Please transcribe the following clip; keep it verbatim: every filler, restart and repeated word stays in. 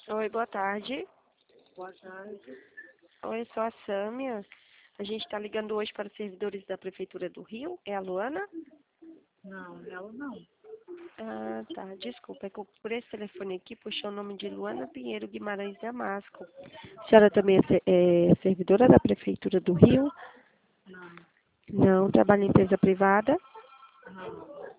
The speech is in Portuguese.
Oi, boa tarde. Boa tarde. Oi, sou a Sâmia. A gente está ligando hoje para os servidores da Prefeitura do Rio. É a Luana? Não, ela não. Ah, tá. Desculpa, é que eu- por esse telefone aqui puxou o nome de Luana Pinheiro Guimarães Damasco. A senhora também é, se- é servidora da Prefeitura do Rio? Não, Não, trabalha em empresa privada? não.